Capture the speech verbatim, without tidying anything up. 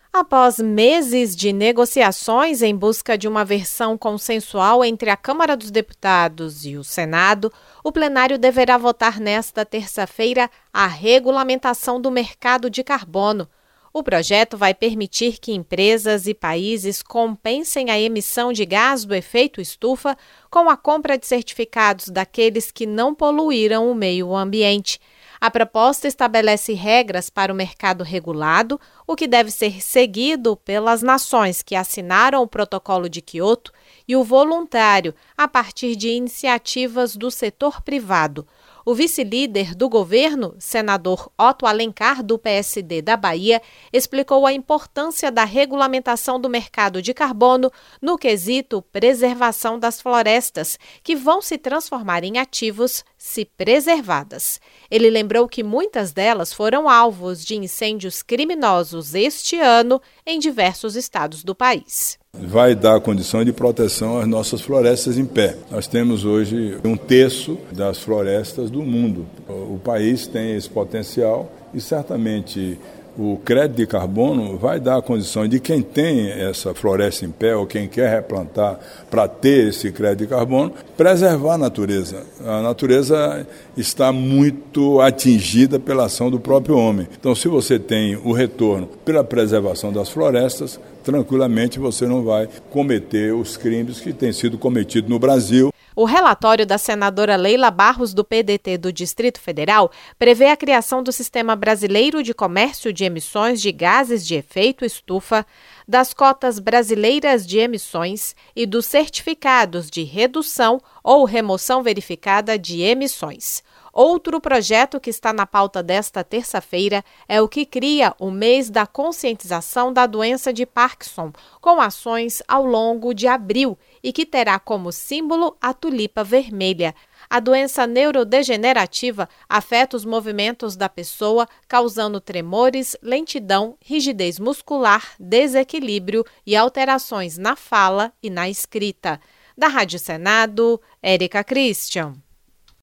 Após meses de negociações em busca de uma versão consensual entre a Câmara dos Deputados e o Senado, o plenário deverá votar nesta terça-feira a regulamentação do mercado de carbono. O projeto vai permitir que empresas e países compensem a emissão de gás do efeito estufa com a compra de certificados daqueles que não poluíram o meio ambiente. A proposta estabelece regras para o mercado regulado, o que deve ser seguido pelas nações que assinaram o Protocolo de Quioto e o voluntário, a partir de iniciativas do setor privado. O vice-líder do governo, senador Otto Alencar, do P S D da Bahia, explicou a importância da regulamentação do mercado de carbono no quesito preservação das florestas, que vão se transformar em ativos se preservadas. Ele lembrou que muitas delas foram alvos de incêndios criminosos este ano em diversos estados do país. Vai dar condição de proteção às nossas florestas em pé. Nós temos hoje um terço das florestas do mundo. O país tem esse potencial e certamente o crédito de carbono vai dar a condição de quem tem essa floresta em pé ou quem quer replantar para ter esse crédito de carbono, preservar a natureza. A natureza está muito atingida pela ação do próprio homem. Então, se você tem o retorno pela preservação das florestas, tranquilamente você não vai cometer os crimes que têm sido cometidos no Brasil. O relatório da senadora Leila Barros, do P D T do Distrito Federal, prevê a criação do Sistema Brasileiro de Comércio de Emissões de Gases de Efeito Estufa, das cotas brasileiras de emissões e dos certificados de redução ou remoção verificada de emissões. Outro projeto que está na pauta desta terça-feira é o que cria o mês da conscientização da doença de Parkinson, com ações ao longo de abril e que terá como símbolo a tulipa vermelha. A doença neurodegenerativa afeta os movimentos da pessoa, causando tremores, lentidão, rigidez muscular, desequilíbrio e alterações na fala e na escrita. Da Rádio Senado, Érica Christian.